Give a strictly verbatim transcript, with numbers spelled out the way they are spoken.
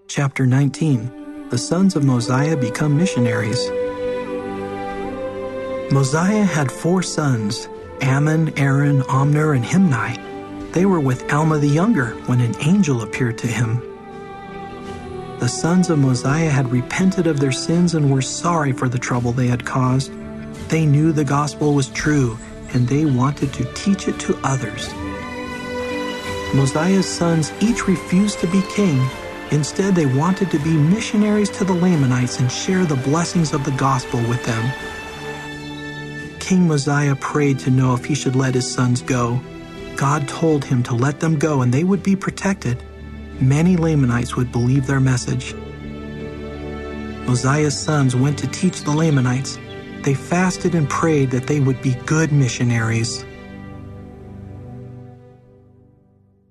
Chapter nineteen. The sons of Mosiah become missionaries. Mosiah had four sons, Ammon, Aaron, Omner, and Himni. They were with Alma the younger when an angel appeared to him. The sons of Mosiah had repented of their sins and were sorry for the trouble they had caused. They knew the gospel was true, and they wanted to teach it to others. Mosiah's sons each refused to be king. Instead, they wanted to be missionaries to the Lamanites and share the blessings of the gospel with them. King Mosiah prayed to know if he should let his sons go. God told him to let them go and they would be protected. Many Lamanites would believe their message. Mosiah's sons went to teach the Lamanites. They fasted and prayed that they would be good missionaries.